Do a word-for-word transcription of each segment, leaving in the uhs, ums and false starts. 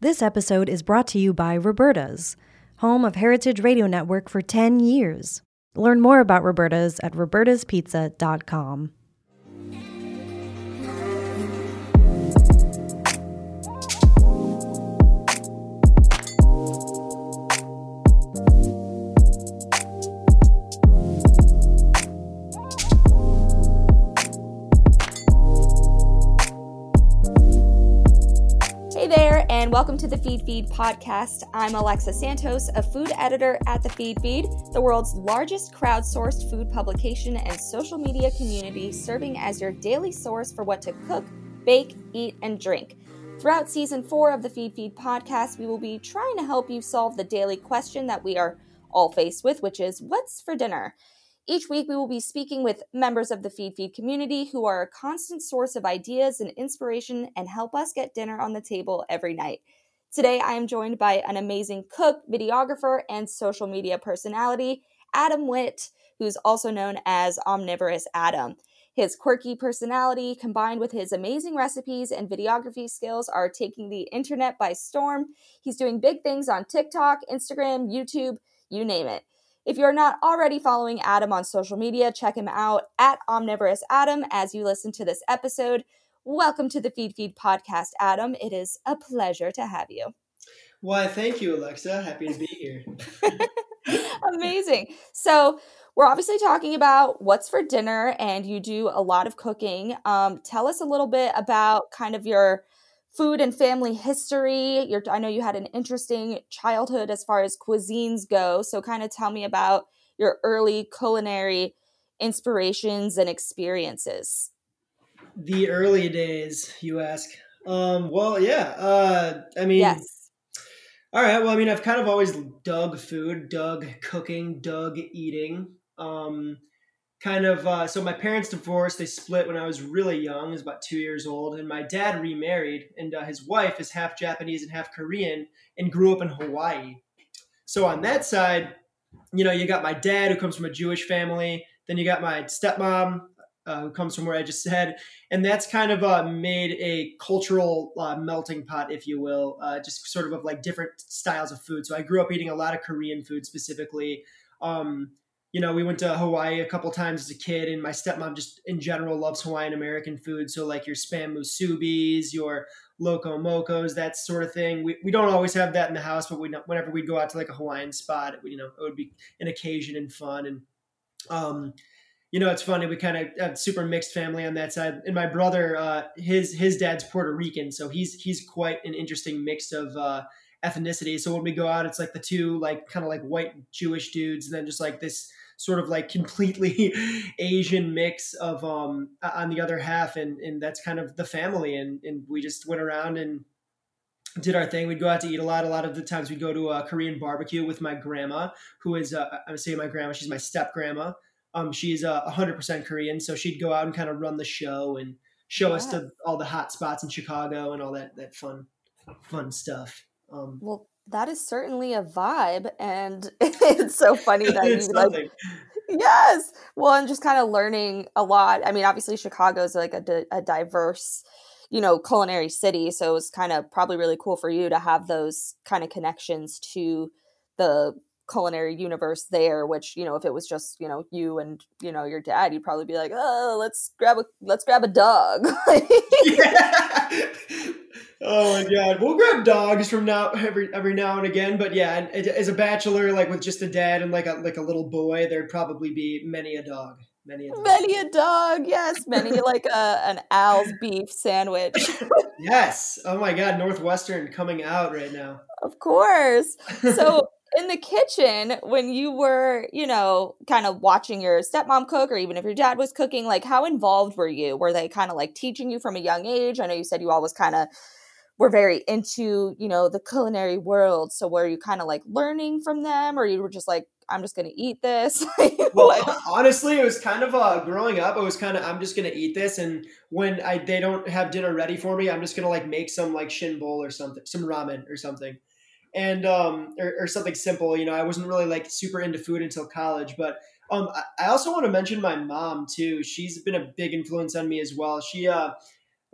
This episode is brought to you by Roberta's, home of Heritage Radio Network for ten years. Learn more about Roberta's at robertas pizza dot com. And welcome to the Feed Feed podcast. I'm Alexa Santos, a food editor at the Feed Feed, the world's largest crowdsourced food publication and social media community, serving as your daily source for what to cook, bake, eat, and drink. Throughout season four of the Feed Feed podcast, we will be trying to help you solve the daily question that we are all faced with, which is, what's for dinner? Each week, we will be speaking with members of the Feed Feed community who are a constant source of ideas and inspiration and help us get dinner on the table every night. Today, I am joined by an amazing cook, videographer, and social media personality, Adam Witt, who's also known as Omnivorous Adam. His quirky personality, combined with his amazing recipes and videography skills, are taking the internet by storm. He's doing big things on TikTok, Instagram, YouTube, you name it. If you're not already following Adam on social media, check him out at Omnivorous Adam as you listen to this episode. Welcome to the Feed Feed podcast, Adam. It is a pleasure to have you. Why, thank you, Alexa. Happy to be here. Amazing. So we're obviously talking about what's for dinner, and you do a lot of cooking. Um, tell us a little bit about kind of your food and family history. Your, I know you had an interesting childhood as far as cuisines go. So kind of tell me about your early culinary inspirations and experiences. The early days, you ask. Um, well, yeah. Uh, I mean, yes. All right. Well, I mean, I've kind of always dug food, dug cooking, dug eating. Um, kind of. Uh, so my parents divorced. They split when I was really young. I was about two years old. And my dad remarried. And uh, his wife is half Japanese and half Korean and grew up in Hawaii. So on that side, you know, you got my dad who comes from a Jewish family. Then you got my stepmom, Uh, who comes from where I just said, and that's kind of uh, made a cultural uh, melting pot, if you will, uh, just sort of of like different styles of food. So I grew up eating a lot of Korean food specifically. Um, you know, we went to Hawaii a couple times as a kid, and my stepmom just in general loves Hawaiian American food. So like your spam musubis, your loco mocos, that sort of thing. We we don't always have that in the house, but we know, whenever we go out to like a Hawaiian spot, it, you know, it would be an occasion and fun. And um, You know, it's funny. We kind of have super mixed family on that side. And my brother, uh, his his dad's Puerto Rican, so he's he's quite an interesting mix of uh, ethnicity. So when we go out, it's like the two like kind of like white Jewish dudes, and then just like this sort of like completely Asian mix of um on the other half, and and that's kind of the family. And and we just went around and did our thing. We'd go out to eat a lot. A lot of the times we'd go to a Korean barbecue with my grandma, who is uh, I would say my grandma. She's my step grandma. Um, she's uh, one hundred percent Korean, so she'd go out and kind of run the show and show yeah. us to all the hot spots in Chicago and all that that fun fun stuff. Um, well, that is certainly a vibe, and it's so funny that you like. Yes, well, and just kind of learning a lot. I mean, obviously, Chicago is like a, di- a diverse, you know, culinary city, so it was kind of probably really cool for you to have those kind of connections to the culinary universe there, which, you know, if it was just, you know, you and, you know, your dad, you'd probably be like, oh, let's grab a let's grab a dog. yeah. Oh my God, we'll grab dogs from now every every now and again, but yeah, as a bachelor, like with just a dad and like a like a little boy, there'd probably be many a dog, many a dog. many a dog, yes, many like a an Al's beef sandwich. Yes, oh my God, Northwestern coming out right now. Of course. So in the kitchen, when you were, you know, kind of watching your stepmom cook, or even if your dad was cooking, like how involved were you? Were they kind of like teaching you from a young age? I know you said you always kind of were very into, you know, the culinary world. So were you kind of like learning from them, or you were just like, I'm just going to eat this? Well, honestly, it was kind of uh, growing up. It was kind of, I'm just going to eat this. And when I they don't have dinner ready for me, I'm just going to like make some like shin bowl or something, some ramen or something. And, um, or, or something simple. You know, I wasn't really like super into food until college, but um, I also want to mention my mom too. She's been a big influence on me as well. She, uh,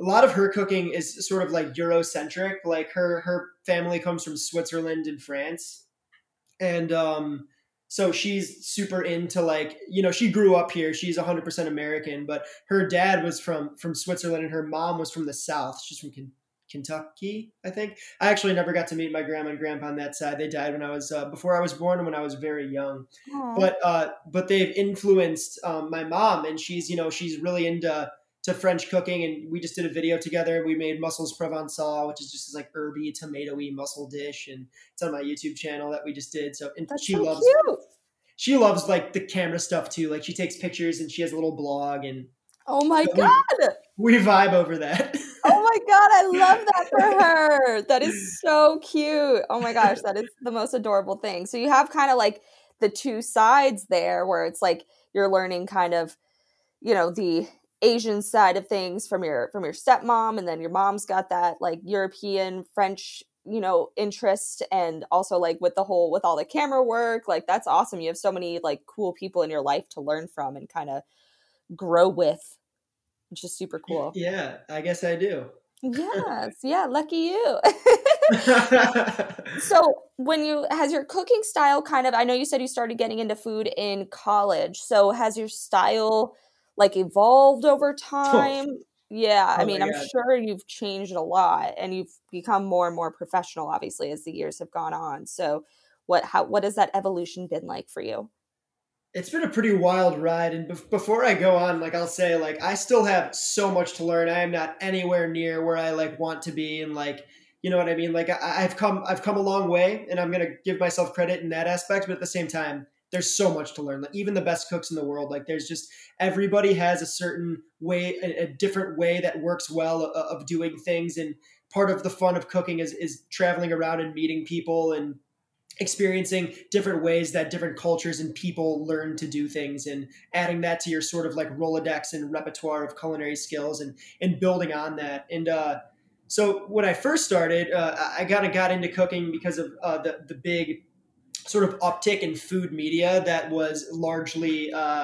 a lot of her cooking is sort of like Eurocentric. Like her her family comes from Switzerland and France, and um, so she's super into like, you know, she grew up here. She's one hundred percent American, but her dad was from from Switzerland and her mom was from the South. She's from Ken- Kentucky, I think. I actually never got to meet my grandma and grandpa on that side. They died when I was uh, before I was born and when I was very young. Aww. But uh, but they've influenced um, my mom, and she's you know she's really into to French cooking, and we just did a video together. We made mussels provençal, which is just this like herby, tomatoey mussel dish, and it's on my YouTube channel that we just did. So and That's she so loves cute. she loves like the camera stuff too. Like she takes pictures and she has a little blog, and Oh my we, God. we vibe over that. Oh my God, I love that for her. That is so cute. Oh my gosh, that is the most adorable thing. So you have kind of like the two sides there where it's like you're learning kind of, you know, the Asian side of things from your from your stepmom, and then your mom's got that like European French, you know, interest, and also like with the whole with all the camera work. Like that's awesome. You have so many like cool people in your life to learn from and kind of grow with, which is super cool. Yeah, I guess I do. Yes, yeah, lucky you. So when you has your cooking style kind of, I know you said you started getting into food in college, so has your style like evolved over time? Yeah, I Oh mean, my I'm God. sure you've changed a lot and you've become more and more professional, obviously, as the years have gone on. So what how what has that evolution been like for you? It's been a pretty wild ride, and bef- before I go on, like I'll say, like I still have so much to learn. I am not anywhere near where I like want to be, and like you know what I mean. Like I- I've come, I've come a long way, and I'm gonna give myself credit in that aspect. But at the same time, there's so much to learn. Like even the best cooks in the world, like there's just everybody has a certain way, a, a different way that works well of, of doing things, and part of the fun of cooking is is traveling around and meeting people and experiencing different ways that different cultures and people learn to do things, and adding that to your sort of like Rolodex and repertoire of culinary skills, and and building on that. And uh, so when I first started, uh, I kind of got into cooking because of uh, the the big sort of uptick in food media that was largely uh,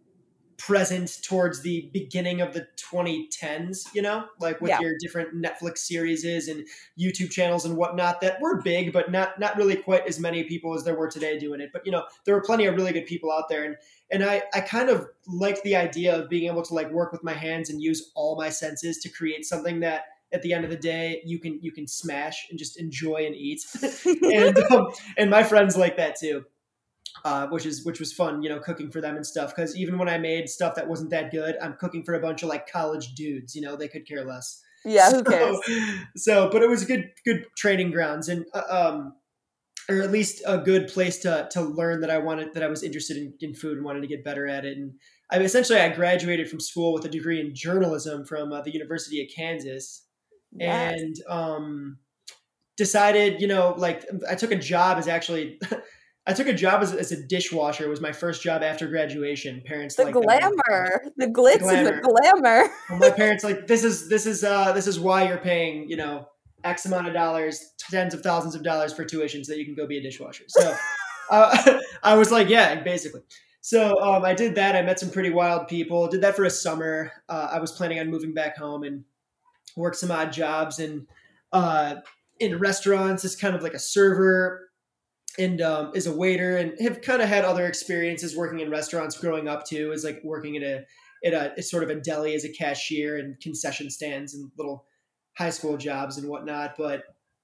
present towards the beginning of the twenty tens, you know, like with Yeah. your different Netflix series and YouTube channels and whatnot that were big, but not not really quite as many people as there were today doing it. But you know, there were plenty of really good people out there, and and I I kind of like the idea of being able to like work with my hands and use all my senses to create something that at the end of the day you can you can smash and just enjoy and eat. and um, and my friends like that too. Uh, which is which was fun, you know, cooking for them and stuff. Because even when I made stuff that wasn't that good, I'm cooking for a bunch of like college dudes. You know, they could care less. Yeah, so, who cares? So, but it was good good training grounds, and uh, um, or at least a good place to to learn that I wanted that I was interested in, in food and wanted to get better at it. And I essentially I graduated from school with a degree in journalism from uh, the University of Kansas, Yes. and um, decided, you know, like I took a job as actually. I took a job as, as a dishwasher. It was my first job after graduation. Parents The like that. glamour, the glitz The and the glamour. glamour. Well, my parents like this is this is uh this is why you're paying, you know, X amount of dollars, tens of thousands of dollars for tuition so that you can go be a dishwasher. So uh, I was like, yeah, basically. So um, I did that. I met some pretty wild people. Did that for a summer. Uh, I was planning on moving back home and worked some odd jobs and uh, in restaurants as kind of like a server. And um, is a waiter, and have kind of had other experiences working in restaurants growing up too, is like working at a at a it's sort of a deli as a cashier and concession stands and little high school jobs and whatnot. But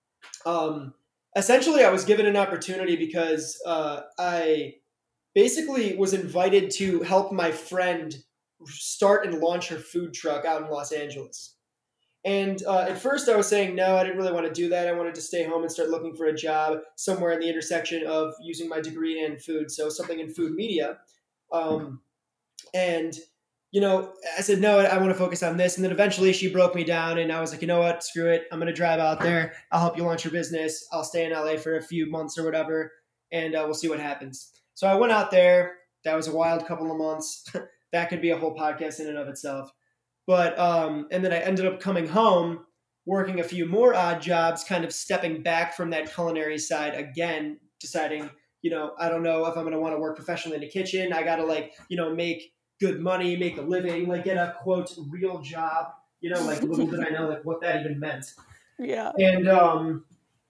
um, essentially, I was given an opportunity because uh, I basically was invited to help my friend start and launch her food truck out in Los Angeles. And uh, at first I was saying, no, I didn't really want to do that. I wanted to stay home and start looking for a job somewhere in the intersection of using my degree in food. So something in food media. Um, and, you know, I said, no, I want to focus on this. And then eventually she broke me down and I was like, you know what, screw it. I'm going to drive out there. I'll help you launch your business. I'll stay in L A for a few months or whatever. And uh, we'll see what happens. So I went out there. That was a wild couple of months. That could be a whole podcast in and of itself. But, um, and then I ended up coming home, working a few more odd jobs, kind of stepping back from that culinary side again, deciding, you know, I don't know if I'm going to want to work professionally in the kitchen. I got to like, you know, make good money, make a living, like get a quote real job, You know, like little did I know like what that even meant. Yeah. And um,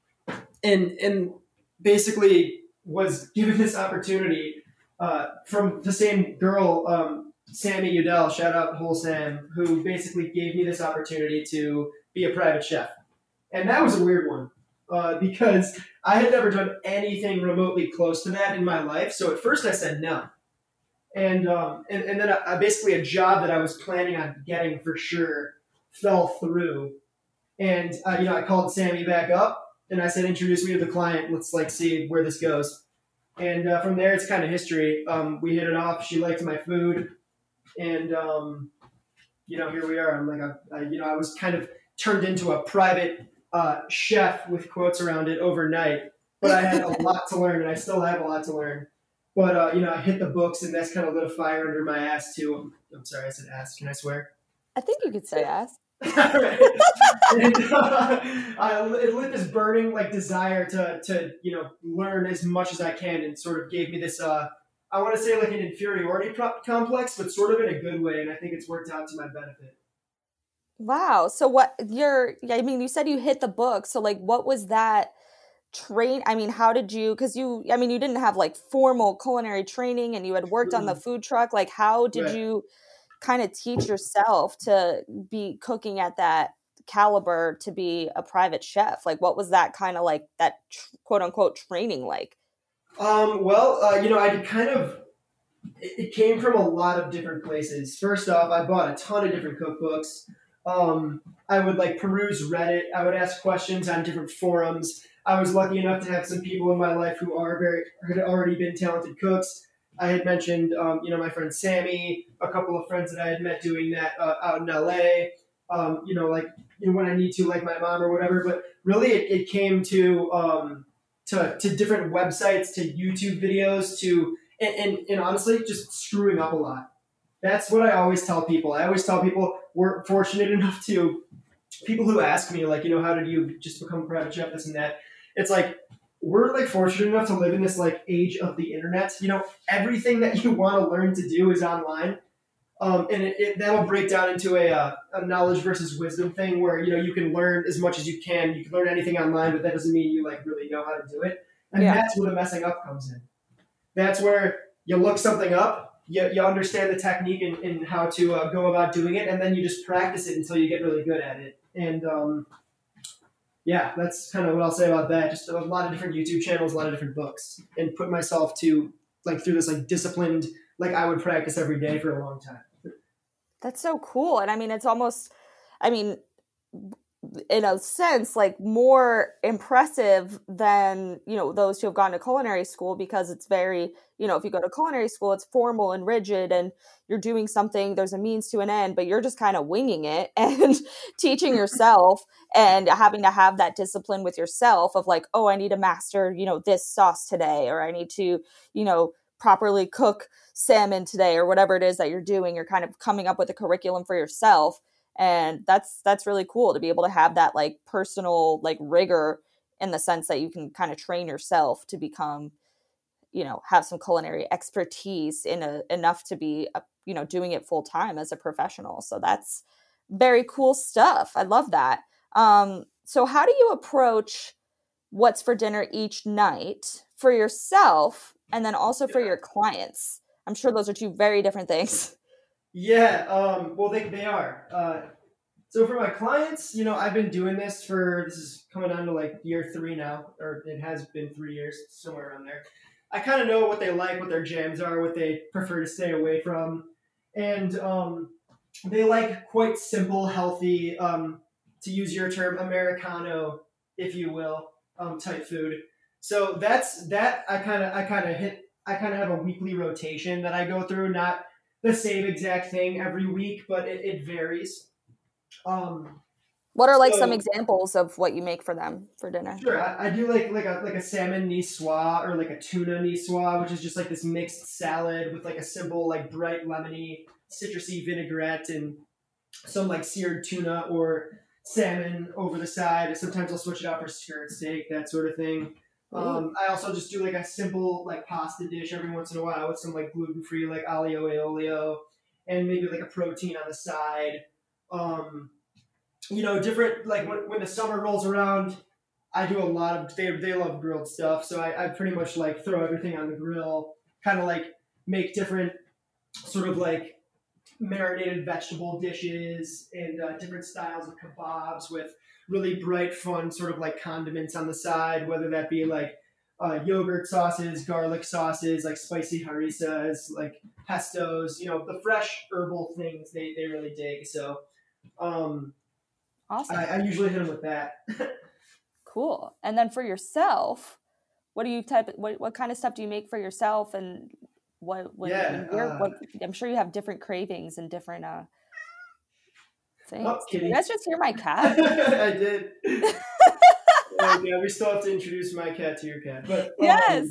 and and basically was given this opportunity uh, from the same girl, um, Sammy Udell, shout out Whole Sam, who basically gave me this opportunity to be a private chef. And that was a weird one uh, because I had never done anything remotely close to that in my life. So at first I said no. And um, and, and then I, basically a job that I was planning on getting for sure fell through. And, uh, you know, I called Sammy back up and I said, introduce me to the client. Let's like see where this goes. And uh, from there, it's kind of history. Um, we hit it off. She liked my food. And, um, you know, here we are. I'm like, a, I, you know, I was kind of turned into a private uh, chef with quotes around it overnight. But I had a lot to learn and I still have a lot to learn. But, uh, you know, I hit the books and that's kind of lit a fire under my ass too. I'm, I'm sorry, I said ass. Can I swear? I think you could say ass. Right. And uh, I, it lit this burning like desire to to you know learn as much as I can, and sort of gave me this uh I want to say like an inferiority pro- complex, but sort of in a good way, and I think it's worked out to my benefit. Wow. So what you're I mean, you said you hit the book. So like what was that train? I mean, how did you, because you, I mean, you didn't have like formal culinary training and you had worked on the food truck. Like how did Right. you kind of teach yourself to be cooking at that caliber to be a private chef? Like what was that kind of like that tr- quote unquote training like? Um, well, uh, you know, I kind of, it, it came from a lot of different places. First off, I bought a ton of different cookbooks. Um, I would like peruse Reddit. I would ask questions on different forums. I was lucky enough to have some people in my life who are very, had already been talented cooks. I had mentioned, um, you know, my friend Sammy, a couple of friends that I had met doing that uh, out in L A. Um, you know, like you know, when I need to, like my mom or whatever. But really, it, it came to um, to to different websites, to YouTube videos, to and, and and honestly, just screwing up a lot. That's what I always tell people. I always tell people we're fortunate enough to people who ask me, like, you know, how did you just become a private chef, this and that. It's like, we're like fortunate enough to live in this like age of the internet. You know, everything that you want to learn to do is online. Um, and it, it, that'll break down into a, uh, a knowledge versus wisdom thing where, you know, you can learn as much as you can. You can learn anything online, but that doesn't mean you like really know how to do it. And Yeah. that's where the messing up comes in. That's where you look something up, you, you understand the technique and, and how to uh, go about doing it. And then you just practice it until you get really good at it. And, um, yeah, that's kind of what I'll say about that. Just a lot of different YouTube channels, a lot of different books, and put myself to like through this like disciplined, like I would practice every day for a long time. That's so cool. And I mean, it's almost, I mean, in a sense, like more impressive than, you know, those who have gone to culinary school, because it's very, you know, if you go to culinary school, it's formal and rigid and you're doing something, there's a means to an end, but you're just kind of winging it and teaching yourself and having to have that discipline with yourself of like, oh, I need to master, you know, this sauce today, or I need to, you know, properly cook salmon today, or whatever it is that you're doing. You're kind of coming up with a curriculum for yourself. And that's, that's really cool to be able to have that like personal, like rigor in the sense that you can kind of train yourself to become, you know, have some culinary expertise in a, enough to be, a, you know, doing it full time as a professional. So that's very cool stuff. I love that. Um, so how do you approach what's for dinner each night for yourself and then also for your clients? I'm sure those are two very different things. Yeah, um, well, they, they are. Uh, so for my clients, you know, I've been doing this for, this is coming on to like year three now, or it has been three years, somewhere around there. I kind of know what they like, what their jams are, what they prefer to stay away from. And um, they like quite simple, healthy, um, to use your term, Americano, if you will, um, type food. So that's, that I kind of, I kind of hit, I kind of have a weekly rotation that I go through, not the same exact thing every week, but it, it varies. Um, what are like so, some examples of what you make for them for dinner? Sure, I, I do like like a like a salmon niçoise or like a tuna niçoise, which is just like this mixed salad with like a simple like bright lemony citrusy vinaigrette and some like seared tuna or salmon over the side. Sometimes I'll switch it out for skirt steak, that sort of thing. Um, I also just do like a simple like pasta dish every once in a while with some like gluten-free like aglio e olio and maybe like a protein on the side. Um, you know, different, like when, when the summer rolls around, I do a lot of, they, they love grilled stuff. So I, I pretty much like throw everything on the grill, kind of like make different sort of like marinated vegetable dishes and uh, different styles of kebabs with really bright, fun sort of like condiments on the side, whether that be like uh, yogurt sauces, garlic sauces, like spicy harissas, like pestos, you know, the fresh herbal things they, they really dig. So um, awesome. I, I usually hit them with that. Cool. And then for yourself, what do you type? What what kind of stuff do you make for yourself? And what? When, yeah, when uh, what, I'm sure you have different cravings and different uh, things. Oh, Did you guys just hear my cat? I did. uh, yeah, we still have to introduce my cat to your cat. But um, yes.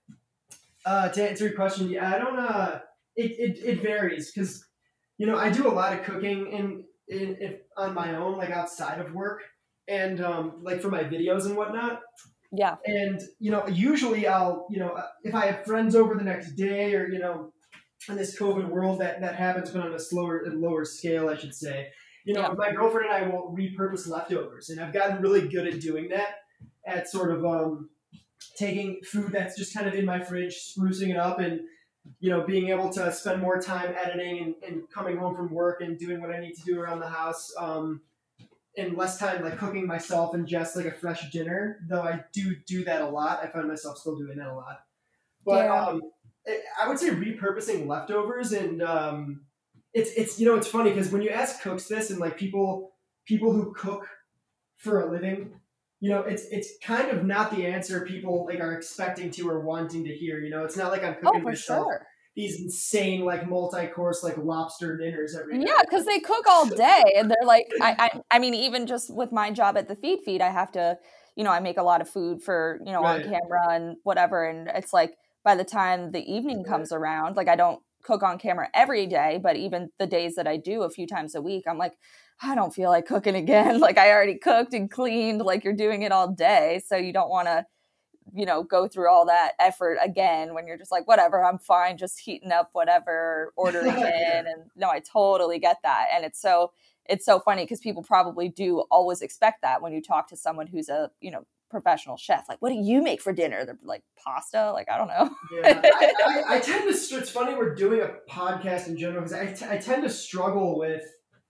Uh, to answer your question, yeah, I don't. Uh, it it it varies because you know I do a lot of cooking in in, in on my own, like outside of work. And, um, like for my videos and whatnot. Yeah. And, you know, usually I'll, you know, if I have friends over the next day or, you know, in this COVID world that, that happens, but on a slower and lower scale, I should say, you know, yeah. my girlfriend and I will repurpose leftovers. And I've gotten really good at doing that, at sort of, um, taking food that's just kind of in my fridge, sprucing it up and, you know, being able to spend more time editing and, and coming home from work and doing what I need to do around the house. Um, and less time like cooking myself and just like a fresh dinner, though I do do that a lot. I find myself still doing that a lot. But yeah. um, it, I would say repurposing leftovers and um, it's, it's, you know, it's funny because when you ask cooks this and like people, people who cook for a living, you know, it's, it's kind of not the answer people like are expecting to or wanting to hear, you know, it's not like I'm cooking oh, for myself. Sure. These insane like multi-course like lobster dinners every day. Yeah, because they cook all day and they're like, I, I I mean, even just with my job at the Feed Feed, I have to, you know, I make a lot of food for, you know, right. on camera and whatever. And it's like by the time the evening comes around, like I don't cook on camera every day, but even the days that I do a few times a week, I'm like, I don't feel like cooking again. Like I already cooked and cleaned, like you're doing it all day. So you don't want to, you know, go through all that effort again when you're just like, whatever, I'm fine, just heating up whatever, ordering in. And no, I totally get that. And it's so, it's so funny because people probably do always expect that when you talk to someone who's a, you know, professional chef. Like, what do you make for dinner? They're like, pasta? Like, I don't know. yeah, I, I, I tend to, it's funny we're doing a podcast in general because I, t- I tend to struggle with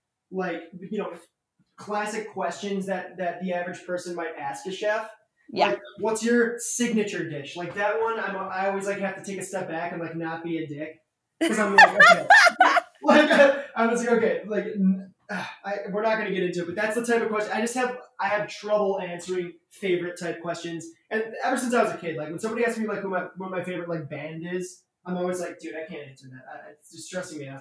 like, you know, classic questions that, that the average person might ask a chef. Yeah. Like, what's your signature dish? Like that one, I'm, I always like have to take a step back and like not be a dick because I'm like, okay, like I was like, okay, like I, we're not gonna get into it, but that's the type of question I just have. I have trouble answering favorite type questions, and ever since I was a kid, like when somebody asks me like who my what my favorite like band is, I'm always like, dude, I can't answer that. I, it's just stressing me out.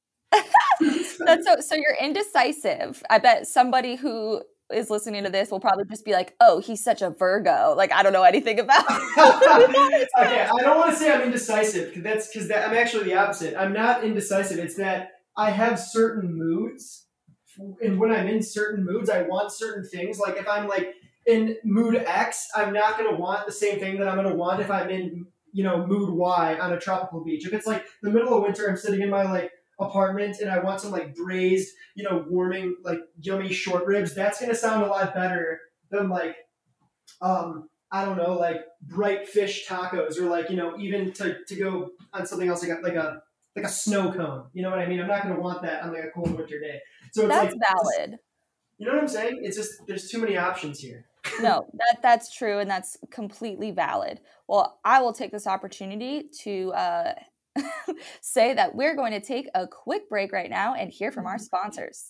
That's so. So you're indecisive. I bet somebody who is listening to this will probably just be like, oh, he's such a Virgo. Like, I don't know anything about it. Okay, I don't want to say I'm indecisive because that's because that, I'm actually the opposite. I'm not indecisive. It's that I have certain moods, and when I'm in certain moods, I want certain things. Like if I'm like in mood X, I'm not going to want the same thing that I'm going to want if I'm in, you know, mood Y on a tropical beach. If it's like the middle of winter, I'm sitting in my like apartment and I want some like braised, you know, warming, like yummy short ribs, that's going to sound a lot better than like, um, I don't know, like bright fish tacos or like, you know, even to, to go on something else like a, like a, like a snow cone. You know what I mean? I'm not going to want that on like a cold winter day. So it's that's like, valid. It's, you know what I'm saying? It's just, there's too many options here. No, that that's true. And that's completely valid. Well, I will take this opportunity to, uh, say that we're going to take a quick break right now and hear from our sponsors.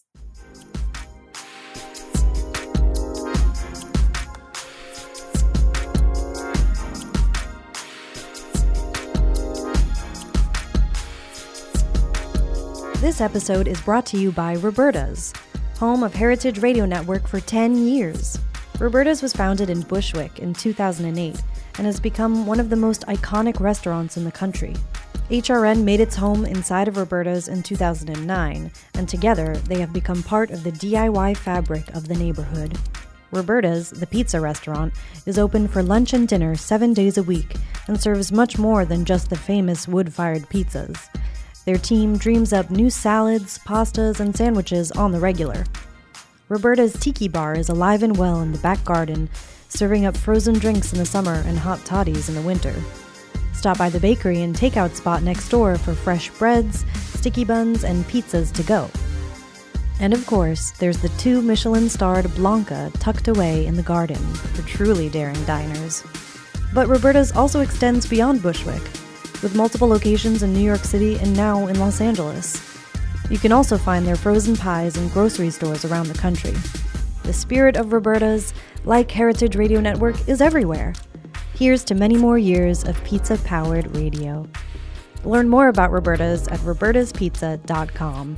This episode is brought to you by Roberta's, home of Heritage Radio Network for ten years. Roberta's was founded in Bushwick in two thousand eight and has become one of the most iconic restaurants in the country. H R N made its home inside of Roberta's in two thousand nine, and together they have become part of the D I Y fabric of the neighborhood. Roberta's, the pizza restaurant, is open for lunch and dinner seven days a week and serves much more than just the famous wood-fired pizzas. Their team dreams up new salads, pastas, and sandwiches on the regular. Roberta's Tiki Bar is alive and well in the back garden, serving up frozen drinks in the summer and hot toddies in the winter. Stop by the bakery and takeout spot next door for fresh breads, sticky buns, and pizzas to go. And of course, there's the two Michelin-starred Blanca tucked away in the garden for truly daring diners. But Roberta's also extends beyond Bushwick, with multiple locations in New York City and now in Los Angeles. You can also find their frozen pies in grocery stores around the country. The spirit of Roberta's, like Heritage Radio Network, is everywhere. Here's to many more years of pizza-powered radio. Learn more about Roberta's at robertas pizza dot com.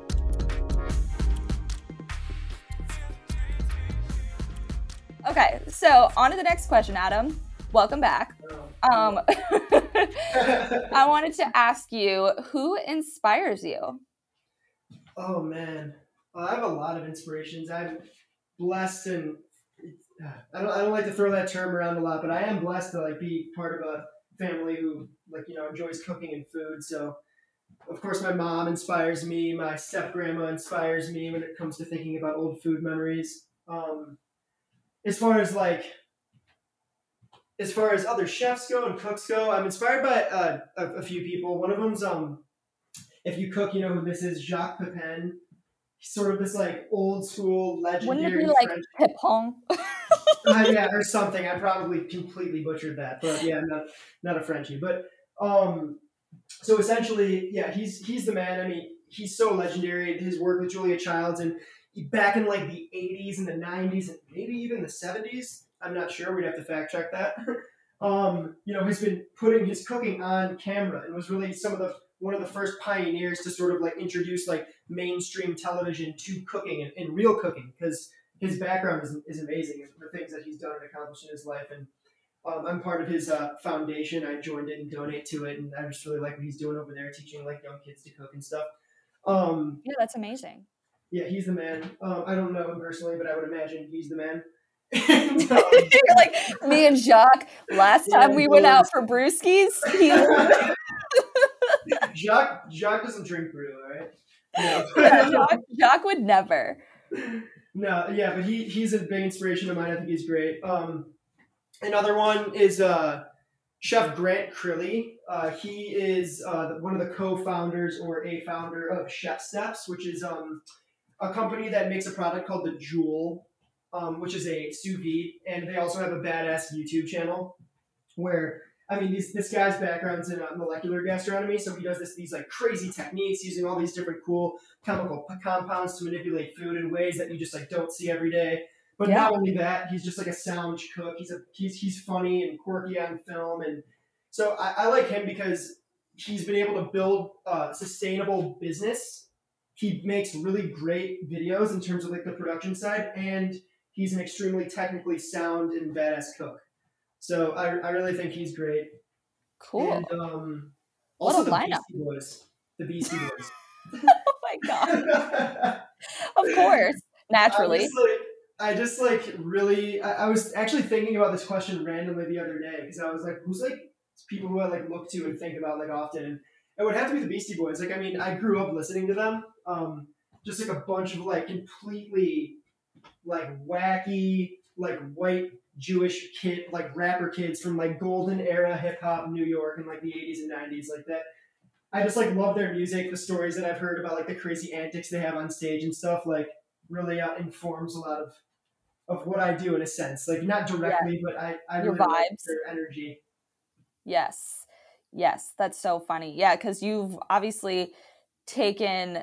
Okay, so on to the next question, Adam. Welcome back. Um, I wanted to ask you, who inspires you? Oh, man. Well, I have a lot of inspirations. I'm blessed, and I don't, I don't like to throw that term around a lot, but I am blessed to like be part of a family who like, you know, enjoys cooking and food. So, of course, my mom inspires me. My step-grandma inspires me when it comes to thinking about old food memories. Um, as far as like As far as other chefs go and cooks go, I'm inspired by uh, a, a few people. One of them's, um, if you cook, you know who this is, Jacques Pepin. He's sort of this like old school legendary. Wouldn't it be like French... Pepin? uh, yeah, or something. I probably completely butchered that, but yeah, not not a Frenchie. But um, so essentially, yeah, he's he's the man. I mean, he's so legendary. His work with Julia Childs, and he, back in like the eighties and the nineties and maybe even the seventies. I'm not sure. We'd have to fact check that. um, you know, has been putting his cooking on camera and was really some of the one of the first pioneers to sort of like introduce like mainstream television to cooking and, and real cooking, because his background is, is amazing, and the things that he's done and accomplished in his life. And um, I'm part of his uh, foundation. I joined it and donate to it, and I just really like what he's doing over there, teaching like young kids to cook and stuff. Um, yeah, that's amazing. Yeah, he's the man. Um, I don't know him personally, but I would imagine he's the man. and, um, You're like, me and Jacques, last yeah, time we went out for brewskis, he Jacques, Jacques doesn't drink brew, all right? No. Yeah, Jacques, Jacques would never. No, yeah, but he he's a big inspiration of mine. I think he's great. Um, another one is uh, Chef Grant Crilly. Uh, he is uh, one of the co-founders or a founder of Chef Steps, which is um, a company that makes a product called the Joule. Um, which is a sous vide, and they also have a badass YouTube channel where, I mean, this this guy's background's in uh, molecular gastronomy, so he does this these like crazy techniques using all these different cool chemical p- compounds to manipulate food in ways that you just like don't see every day. But yeah. Not only that, he's just like a sound cook. He's a he's he's funny and quirky on film, and so I, I like him because he's been able to build a sustainable business. He makes really great videos in terms of like the production side, and he's an extremely technically sound and badass cook. So I, I really think he's great. Cool. And um, also the lineup. Beastie Boys. The Beastie Boys. Oh my God. Of course. Naturally. I just like, I just, like really, I, I was actually thinking about this question randomly the other day, because I was like, who's like people who I like look to and think about like often? And it would have to be the Beastie Boys. Like, I mean, I grew up listening to them. Um, just like a bunch of like completely like wacky, like white Jewish kid, like rapper kids from like golden era hip hop New York in like the eighties and nineties, like that. I just like love their music. The stories that I've heard about like the crazy antics they have on stage and stuff, like really uh, informs a lot of of what I do in a sense. Like not directly, yeah. but I I Your really vibes. like their energy. Yes, yes, that's so funny. Yeah, because you've obviously taken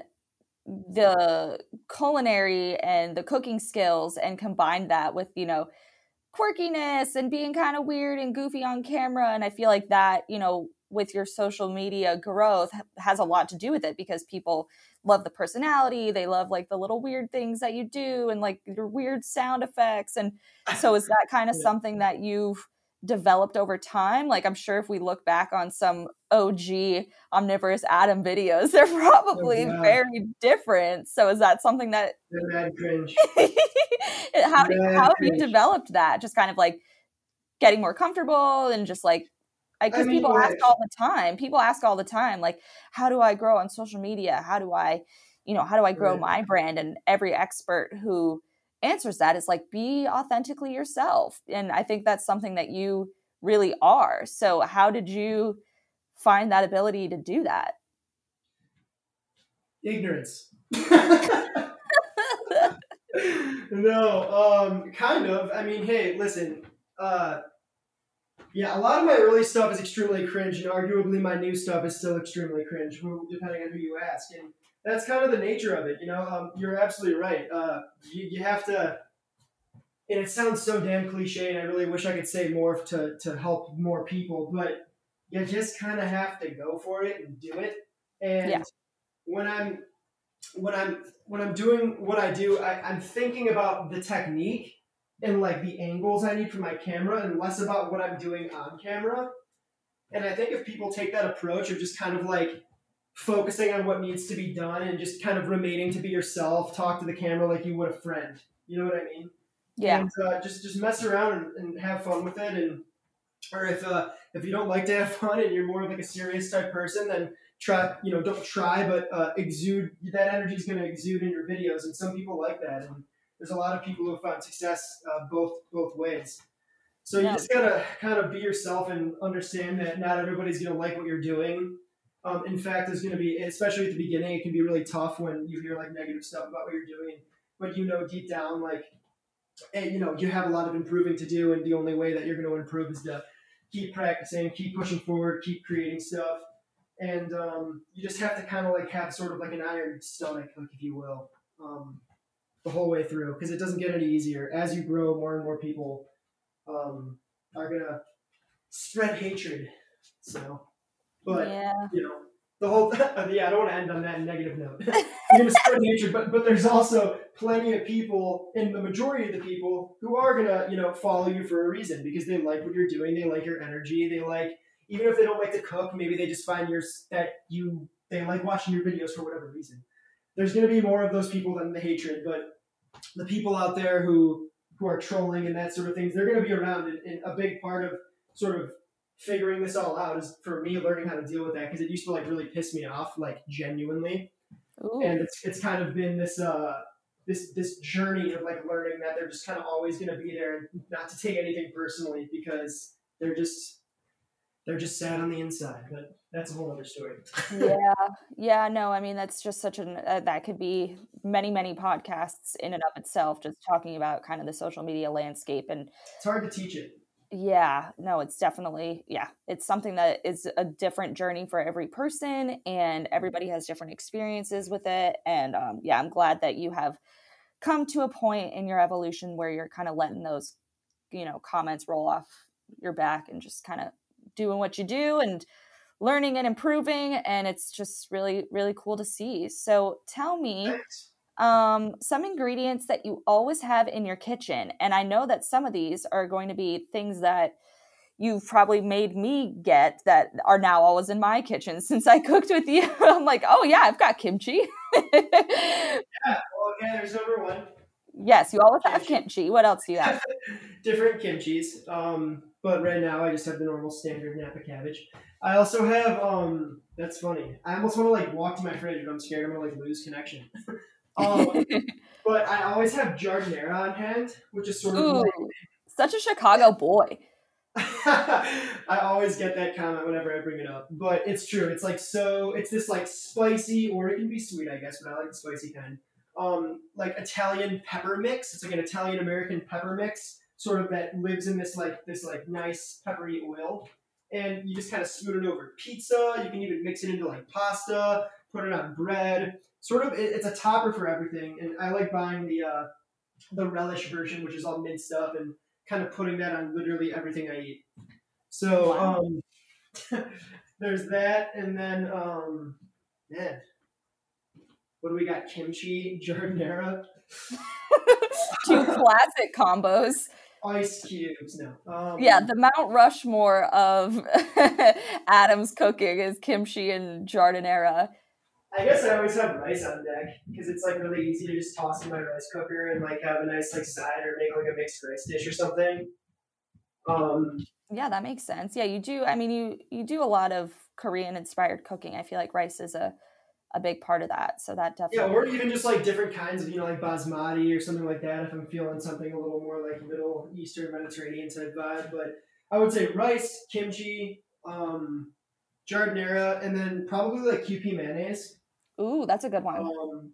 the culinary and the cooking skills and combined that with, you know, quirkiness and being kind of weird and goofy on camera. And I feel like that, you know, with your social media growth has a lot to do with it, because people love the personality. They love like the little weird things that you do and like your weird sound effects. And so is that kind of yeah. something that you've developed over time? Like, I'm sure if we look back on some O G Omnivorous Adam videos, they're probably oh, very different. So is that something that bad cringe. how do bad how have cringe. you developed that? Just kind of like getting more comfortable and just like, because I mean, people like, ask all the time. People ask all the time, like, how do I grow on social media? How do I, you know, how do I grow Right. my brand? And every expert who answers that is like, be authentically yourself. And I think that's something that you really are. So how did you find that ability to do that? Ignorance. No, um, kind of. I mean, hey, listen, uh, yeah, a lot of my early stuff is extremely cringe, and arguably my new stuff is still extremely cringe, who- depending on who you ask. And that's kind of the nature of it, you know? Um, you're absolutely right. Uh, you, you have to, and it sounds so damn cliche, and I really wish I could say more to, to help more people, but you just kind of have to go for it and do it. And Yeah. when I'm when I'm when I'm doing what I do, I, I'm thinking about the technique and like the angles I need for my camera, and less about what I'm doing on camera. And I think if people take that approach of just kind of like focusing on what needs to be done and just kind of remaining to be yourself, talk to the camera like you would a friend. You know what I mean? Yeah. And uh, just just mess around and, and have fun with it. And or if uh, if you don't like to have fun and you're more of like a serious type person, then try, you know, don't try, but uh, exude. That energy is going to exude in your videos, and some people like that. And there's a lot of people who have found success uh, both both ways. So you No. just gotta kind of be yourself and understand that not everybody's gonna like what you're doing. Um, in fact, there's gonna be, especially at the beginning, it can be really tough when you hear like negative stuff about what you're doing, but you know deep down, like, hey, you know, you have a lot of improving to do, and the only way that you're gonna improve is to keep practicing, keep pushing forward, keep creating stuff, and um, you just have to kind of like have sort of like an iron stomach, like if you will, um, the whole way through, because it doesn't get any easier as you grow. More and more people um, are gonna spread hatred. So, but Yeah. you know, the whole yeah, I don't want to end on that negative note. You're gonna spread hatred, but but there's also plenty of people, and the majority of the people who are gonna, you know, follow you for a reason, because they like what you're doing, they like your energy, they like, even if they don't like to cook, maybe they just find yours that you they like watching your videos for whatever reason. There's gonna be more of those people than the hatred, but the people out there who who are trolling and that sort of things, they're going to be around. And, and a big part of sort of figuring this all out is for me learning how to deal with that, because it used to like really piss me off, like genuinely. Ooh. And it's it's kind of been this uh this this journey of like learning that they're just kind of always going to be there, and not to take anything personally, because they're just they're just sad on the inside. But that's a whole other story. Yeah. Yeah. No, I mean, that's just such an, uh, that could be many, many podcasts in and of itself, just talking about kind of the social media landscape. And It's hard to teach it. yeah, no, it's definitely, yeah, it's something that is a different journey for every person, and everybody has different experiences with it. And um, yeah, I'm glad that you have come to a point in your evolution where you're kind of letting those, you know, comments roll off your back and just kind of doing what you do and learning and improving. And it's just really, really cool to see. So tell me Thanks. um, some ingredients that you always have in your kitchen. And I know that some of these are going to be things that you've probably made me get that are now always in my kitchen since I cooked with you. I'm like, oh yeah, I've got kimchi. Yeah, well, okay, there's number one. Yes, you always have Kimchi. kimchi. What else do you have? Different kimchis, um, but right now I just have the normal standard Napa cabbage. I also have, um, that's funny, I almost want to like walk to my fridge, but I'm scared I'm gonna like lose connection. um, but I always have giardiniera on hand, which is sort of Ooh, like, such a Chicago boy. I always get that comment whenever I bring it up, but it's true. It's like, so it's this like spicy, or it can be sweet, I guess, but I like the spicy kind. Um, like Italian pepper mix. It's like an Italian American pepper mix, sort of, that lives in this like this like nice peppery oil, and you just kind of smoot it over pizza. You can even mix it into like pasta, put it on bread. Sort of, it, it's a topper for everything. And I like buying the uh, the relish version, which is all minced up, and kind of putting that on literally everything I eat. So Wow. um, there's that, and then um, man. What do we got? Kimchi, giardiniera, Two classic combos. ice cubes. No. Um, Yeah, the Mount Rushmore of Adam's cooking is kimchi and giardiniera. I guess I always have rice on deck because it's like really easy to just toss in my rice cooker and like have a nice like side, or make like a mixed rice dish or something. Um, Yeah, that makes sense. Yeah, you do. I mean, you you do a lot of Korean inspired cooking. I feel like rice is a a big part of that. So that Yeah, definitely. or even just like different kinds of, you know, like basmati or something like that if I'm feeling something a little more like Middle Eastern Mediterranean type vibe. But I would say rice, kimchi, um, jardinera, and then probably like Kewpie mayonnaise. Ooh, that's a good one. Um,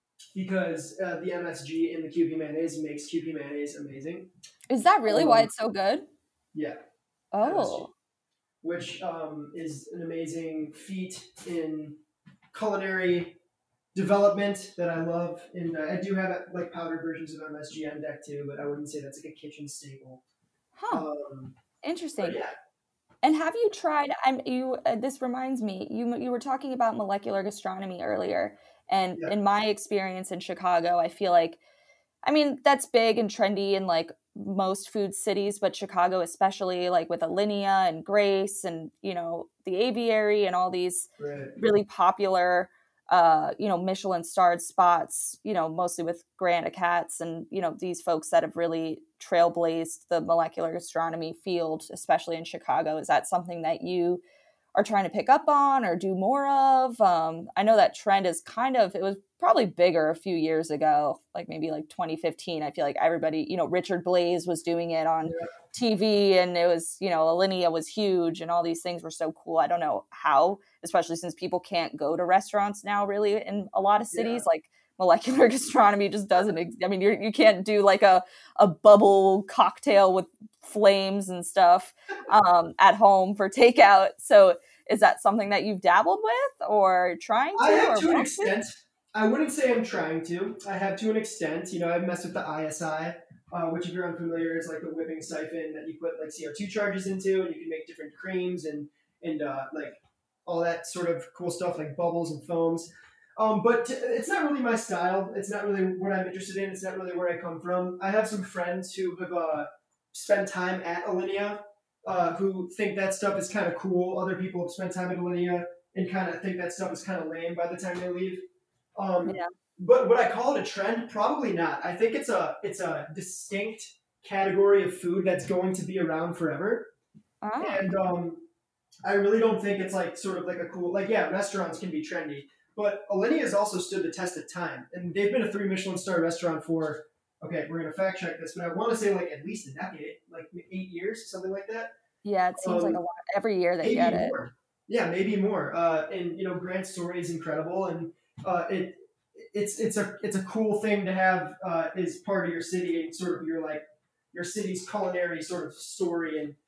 because uh, the M S G in the Kewpie mayonnaise makes Kewpie mayonnaise amazing. Is that really Um, why it's so good? Yeah. Oh. M S G, which um, is an amazing feat in culinary development that I love. And uh, I do have like powdered versions of M S G on deck too, but I wouldn't say that's like a kitchen staple. Huh. Um, Interesting. yeah. And have you tried? I'm you. Uh, this reminds me. You you were talking about molecular gastronomy earlier, and Yeah. in my experience in Chicago, I feel like, I mean, that's big and trendy in like most food cities, but Chicago especially, like with Alinea and Grace, and you know the Aviary and all these Right. really popular, uh, you know, Michelin starred spots. You know, mostly with Grant Achatz and you know these folks that have really trailblazed the molecular gastronomy field, especially in Chicago. Is that something that you are trying to pick up on or do more of? Um, I know that trend is kind of, it was probably bigger a few years ago, like maybe like twenty fifteen. I feel like everybody, you know, Richard Blaze was doing it on Yeah. T V, and it was, you know, Alinea was huge and all these things were so cool. I don't know how, especially since people can't go to restaurants now really in a lot of cities, Yeah. like molecular gastronomy just doesn't exist. I mean, you're, you can't do like a, a bubble cocktail with flames and stuff um, at home for takeout. So is that something that you've dabbled with or trying to? I have or to an want extent. I wouldn't say I'm trying to. I have to an extent. You know, I've messed with the I S I, uh, which if you're unfamiliar is like the whipping siphon that you put like C O two charges into, and you can make different creams and and uh, like all that sort of cool stuff like bubbles and foams. Um, but t- it's not really my style. It's not really what I'm interested in. It's not really where I come from. I have some friends who have uh, spent time at Alinea uh, who think that stuff is kind of cool. Other people have spent time at Alinea and kind of think that stuff is kind of lame by the time they leave. Um, Yeah. But would I call it a trend? Probably not. I think it's a it's a distinct category of food that's going to be around forever. Ah, And um, I really don't think it's like sort of like a cool, like, yeah, restaurants can be trendy, but Alinea has also stood the test of time. And they've been a three Michelin star restaurant for, okay, we're going to fact check this, but I want to say like at least a decade, like eight years, something like that. yeah, it seems Um, like a lot. Every year they maybe get it. more. Yeah, maybe more. Uh, and, you know, Grant's story is incredible. And uh, it it's it's a it's a cool thing to have uh, as part of your city and sort of your like your city's culinary sort of story. And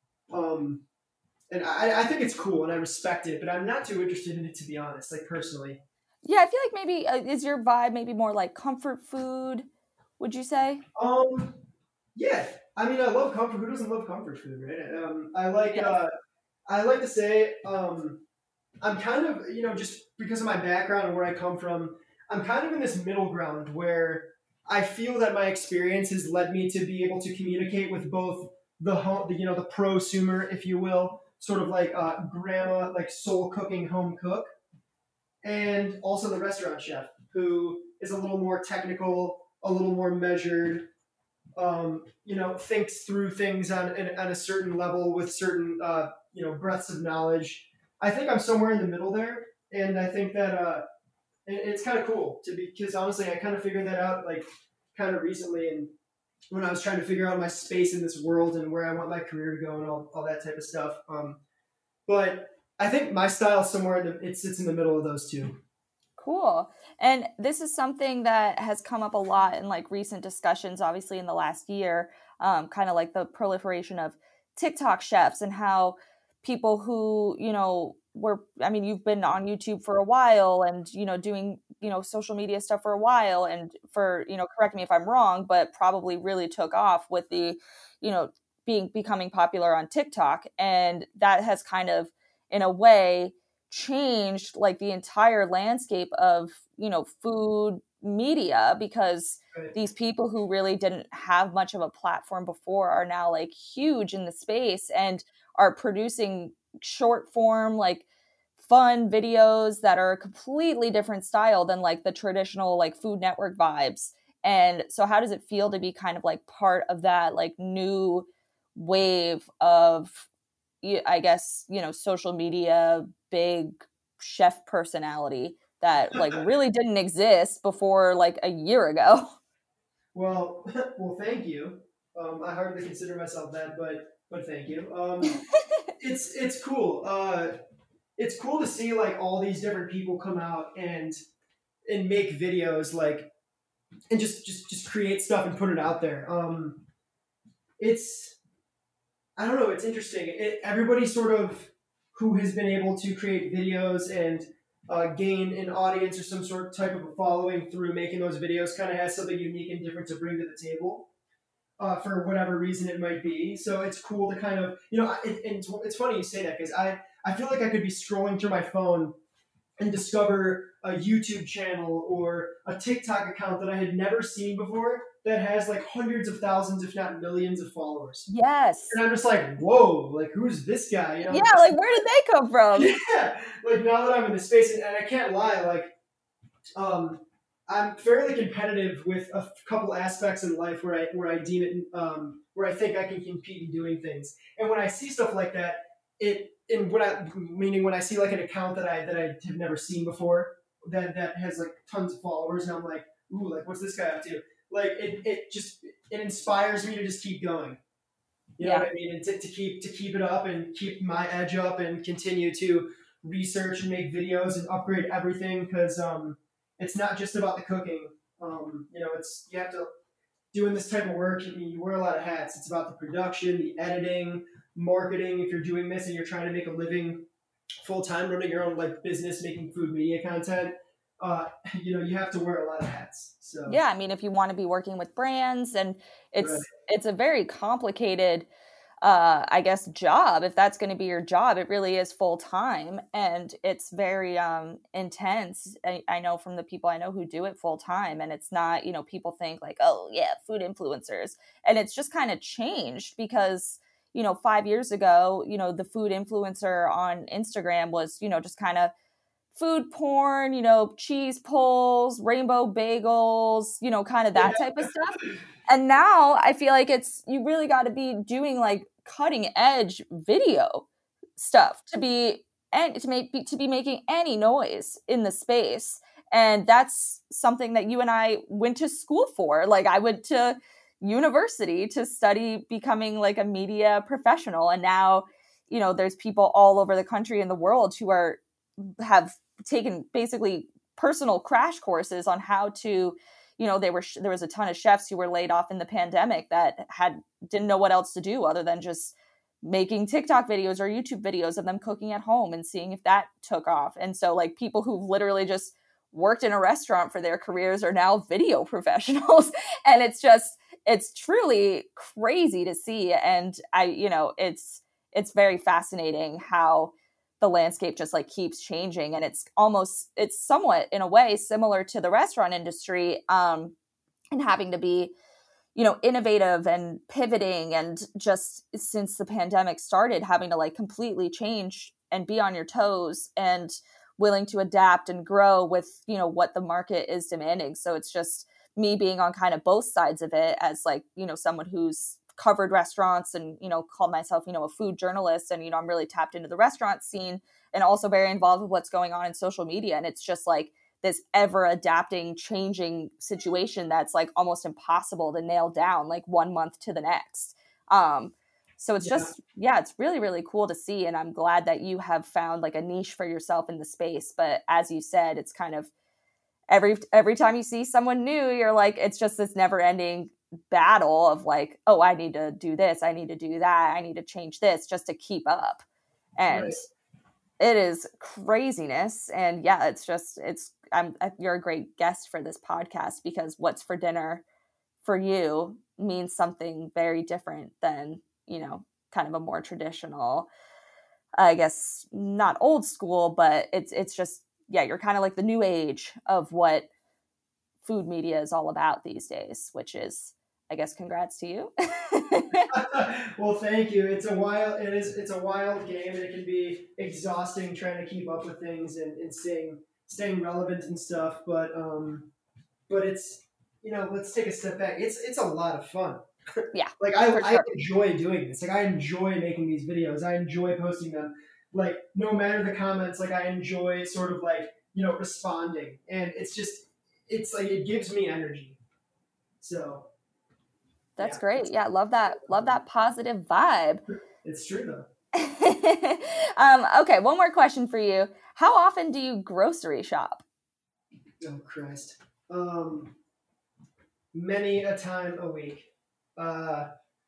um, and I, I think it's cool and I respect it, but I'm not too interested in it, to be honest, like personally. Yeah, I feel like maybe, uh, is your vibe maybe more like comfort food, would you say? Um, yeah, I mean, I love comfort. Who doesn't love comfort food, right? Um, I like Yes. uh, I like to say um, I'm kind of, you know, just because of my background and where I come from, I'm kind of in this middle ground where I feel that my experience has led me to be able to communicate with both the home, the, you know, the prosumer, if you will, sort of like uh, grandma, like soul cooking home cook, and also the restaurant chef who is a little more technical, a little more measured, um, you know, thinks through things on, on a certain level with certain, uh, you know, breadths of knowledge. I think I'm somewhere in the middle there. And I think that uh, it, it's kind of cool to be, because honestly, I kind of figured that out like kind of recently. And when I was trying to figure out my space in this world and where I want my career to go and all, all that type of stuff. Um, but I think my style somewhere in the, it sits in the middle of those two. Cool. And this is something that has come up a lot in like recent discussions, obviously in the last year, um, kind of like the proliferation of TikTok chefs and how people who, you know, were, I mean, you've been on YouTube for a while and, you know, doing, you know, social media stuff for a while and for, you know, correct me if I'm wrong, but probably really took off with the, you know, being, becoming popular on TikTok. And that has kind of, in a way, changed like the entire landscape of, you know, food media, because Right. these people who really didn't have much of a platform before are now like huge in the space and are producing short form, like fun videos that are a completely different style than like the traditional like Food Network vibes. And so how does it feel to be kind of like part of that like new wave of, I guess, you know, social media, big chef personality that like really didn't exist before like a year ago. Well, well, thank you. Um, I hardly consider myself that, but but thank you. Um, it's it's cool. Uh, it's cool to see like all these different people come out and and make videos, like, and just just just create stuff and put it out there. Um, it's I don't know. It's interesting. It, everybody sort of who has been able to create videos and uh, gain an audience or some sort of type of a following through making those videos kind of has something unique and different to bring to the table, uh, for whatever reason it might be. So it's cool to kind of, you know, it, it's, it's funny you say that, because I, I feel like I could be scrolling through my phone and discover a YouTube channel or a TikTok account that I had never seen before that has like hundreds of thousands, if not millions of followers. Yes. And I'm just like, whoa, like who's this guy? You know? Yeah, like where did they come from? Yeah, like now that I'm in the space, and, and I can't lie, like, um, I'm fairly competitive with a couple aspects in life where I where I deem it, um, where I think I can compete in doing things. And when I see stuff like that, it, and when I, meaning when I see like an account that I that I have never seen before, that that has like tons of followers, and I'm like, ooh, like what's this guy up to? Like it, it just it inspires me to just keep going. You know Yeah. what I mean? And to, to keep to keep it up and keep my edge up and continue to research and make videos and upgrade everything, because um, it's not just about the cooking. Um, you know, it's you have to doing this type of work. I mean, you wear a lot of hats. It's about the production, the editing, marketing. If you're doing this and you're trying to make a living full time, running your own like business, making food media content, uh, you know, you have to wear a lot of hats. So Yeah, I mean, if you want to be working with brands, and it's Right. it's a very complicated, uh, I guess, job. If that's going to be your job, it really is full time, and it's very um, intense. I, I know from the people I know who do it full time, and it's not, you know, people think like, oh yeah, food influencers, and it's just kind of changed because, you know, five years ago, you know, the food influencer on Instagram was, you know, just kind of food porn, you know, cheese pulls, rainbow bagels, you know, kind of that type of stuff. And now I feel like it's, you really got to be doing like cutting edge video stuff to be, and to make, to be making any noise in the space. And that's something that you and I went to school for. Like I went to university to study becoming like a media professional. And now, you know, there's people all over the country and the world who are, have taken basically personal crash courses on how to, you know, they were, there was a ton of chefs who were laid off in the pandemic that had, didn't know what else to do other than just making TikTok videos or YouTube videos of them cooking at home and seeing if that took off. And so like people who've literally just worked in a restaurant for their careers are now video professionals. And it's just, it's truly crazy to see. And I, you know, it's, it's very fascinating how the landscape just like keeps changing. And it's almost, it's somewhat in a way similar to the restaurant industry, um, and having to be, you know, innovative and pivoting, and just since the pandemic started, having to like completely change and be on your toes and willing to adapt and grow with, you know, what the market is demanding. So it's just me being on kind of both sides of it as like, you know, someone who's covered restaurants and, you know, called myself, you know, a food journalist. And, you know, I'm really tapped into the restaurant scene and also very involved with what's going on in social media. And it's just like this ever adapting, changing situation that's like almost impossible to nail down like one month to the next. Um, so it's yeah. just, yeah, it's really, really cool to see. And I'm glad that you have found like a niche for yourself in the space. But as you said, it's kind of every, every time you see someone new, you're like, it's just this never ending battle of like, oh, I need to do this, I need to do that, I need to change this just to keep up. And right. It is craziness. And yeah, it's just, it's, I'm, you're a great guest for this podcast, because what's for dinner for you means something very different than, you know, kind of a more traditional, I guess, not old school, but it's, it's just, yeah, you're kind of like the new age of what food media is all about these days, which is, I guess, congrats to you. Well, thank you. It's a wild, it is, it's a wild game, and it can be exhausting trying to keep up with things and, and staying, staying relevant and stuff. But, um, but it's, you know, let's take a step back. It's, it's a lot of fun. Yeah. Like I, sure. I enjoy doing this. Like I enjoy making these videos. I enjoy posting them. Like no matter the comments, like I enjoy sort of like you know, responding. And it's just, it's like, it gives me energy. So. That's yeah. great. Yeah. Love that. Love that positive vibe. It's true though. um, okay. One more question for you. How often do you grocery shop? Oh, Christ. Um, many a time a week. Uh,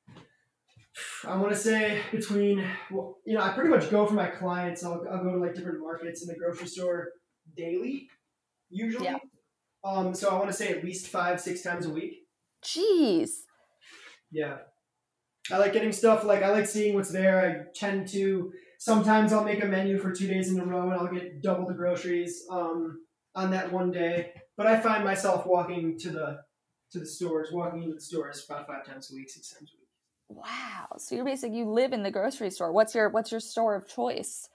I want to say between, well, you know, I pretty much go for my clients. I'll, I'll go to like different markets in the grocery store daily, usually. Yeah. Um, so I want to say at least five, six times a week. Jeez. Yeah. I like getting stuff, like I like seeing what's there. I tend to, sometimes I'll make a menu for two days in a row and I'll get double the groceries um, on that one day. But I find myself walking to the to the stores, walking into the stores about five times a week, six times a week. Wow. So you're basically, you live in the grocery store. What's your, what's your store of choice?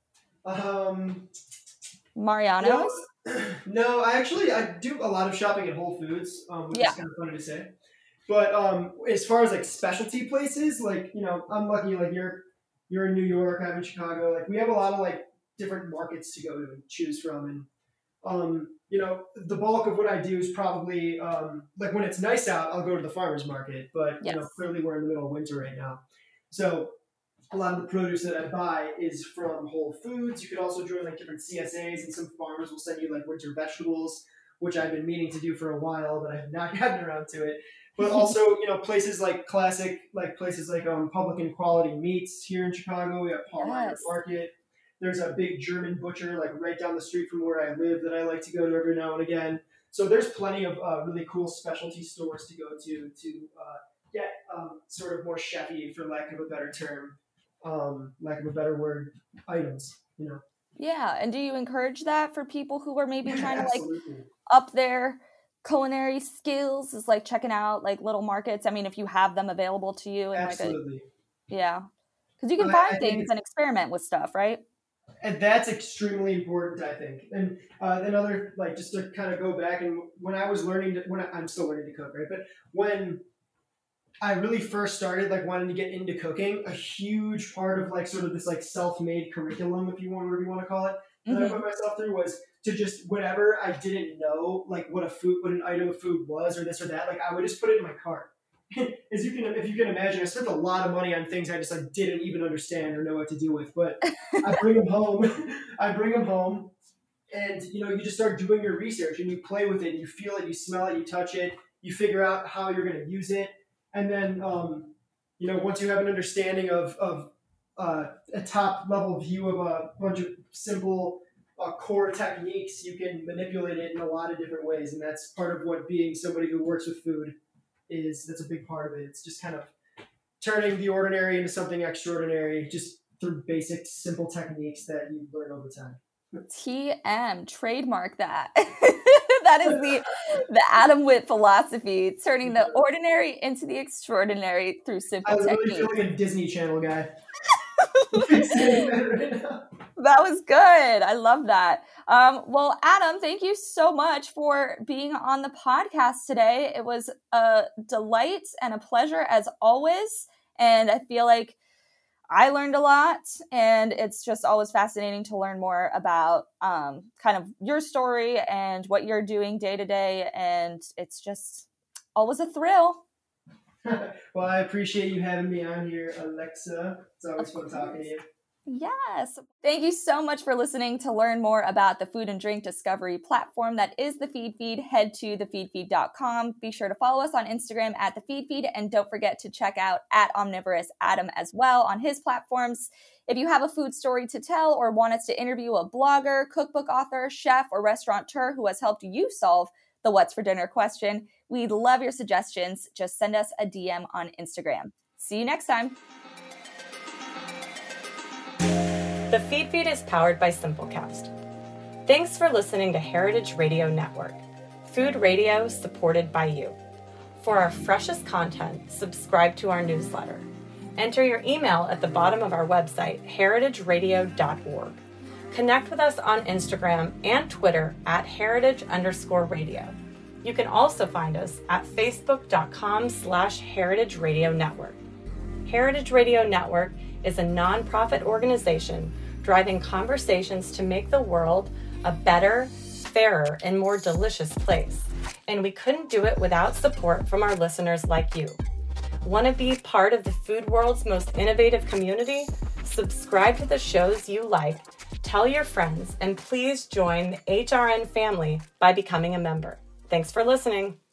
Um, Mariano's? No, no, I actually, I do a lot of shopping at Whole Foods, um, which Yeah. is kind of funny to say. But um, as far as like specialty places, like, you know, I'm lucky, like you're, you're in New York, I'm in Chicago. Like we have a lot of like different markets to go to and choose from. And, um, you know, the bulk of what I do is probably, um, like when it's nice out, I'll go to the farmer's market, but Yes. you know, clearly we're in the middle of winter right now. So a lot of the produce that I buy is from Whole Foods. You could also join like different C S As, and some farmers will send you like winter vegetables, which I've been meaning to do for a while, but I have not gotten around to it. But also, you know, places like classic, like places like um, Public and Quality Meats here in Chicago. We have Paul Reinert Yes. Market. There's a big German butcher like right down the street from where I live that I like to go to every now and again. So there's plenty of uh, really cool specialty stores to go to to uh, get um, sort of more chefy, for lack of a better term, um, lack of a better word, items. You know. Yeah. And do you encourage that for people who are maybe trying to like Absolutely. up their culinary skills, is like checking out like little markets? I mean, if you have them available to you, and Absolutely. like a, yeah, because you can Well, I- find I think things and experiment with stuff, right? And that's extremely important, I think. And uh, another, like, just to kind of go back, and when I was learning, to, when I, I'm still learning to cook, right? But when I really first started, like, wanting to get into cooking, a huge part of, like, sort of this, like, self-made curriculum, if you want, whatever you want to call it, that I Mhm. put myself through was to just, whatever I didn't know, like, what a food, what an item of food was, or this or that, like, I would just put it in my cart. As you can, if you can imagine, I spent a lot of money on things I just like didn't even understand or know what to do with. But I bring them home. I bring them home, and you know, you just start doing your research and you play with it. And you feel it, you smell it, you touch it. You figure out how you're going to use it, and then um, you know, once you have an understanding of of uh, a top level view of a bunch of simple uh, core techniques, you can manipulate it in a lot of different ways, and that's part of what being somebody who works with food is. That's a big part of it. It's just kind of turning the ordinary into something extraordinary, just through basic, simple techniques that you learn over time. T M, trademark that. That is the the Adam Witt philosophy, turning the ordinary into the extraordinary through simple I really techniques. feel like a Disney Channel guy. Saying that right now. That was good. I love that. Um, well, Adam, thank you so much for being on the podcast today. It was a delight and a pleasure as always. And I feel like I learned a lot, and it's just always fascinating to learn more about um, kind of your story and what you're doing day to day. And it's just always a thrill. Well, I appreciate you having me on here, Alexa. It's always fun talking to you. Yes. Thank you so much for listening. To learn more about the food and drink discovery platform that is the Feed Feed, head to the feed feed dot com. Be sure to follow us on Instagram at the Feed Feed, and don't forget to check out at Omnivorous Adam as well on his platforms. If you have a food story to tell or want us to interview a blogger, cookbook author, chef, or restaurateur who has helped you solve the what's for dinner question, we'd love your suggestions. Just send us a D M on Instagram. See you next time. The Feed Feed is powered by Simplecast. Thanks for listening to Heritage Radio Network, food radio supported by you. For our freshest content, subscribe to our newsletter. Enter your email at the bottom of our website, heritage radio dot org. Connect with us on Instagram and Twitter at heritage underscore radio. You can also find us at facebook.com slash heritage radio network. Heritage Radio Network is a nonprofit organization driving conversations to make the world a better, fairer, and more delicious place. And we couldn't do it without support from our listeners like you. Want to be part of the food world's most innovative community? Subscribe to the shows you like, tell your friends, and please join the H R N family by becoming a member. Thanks for listening.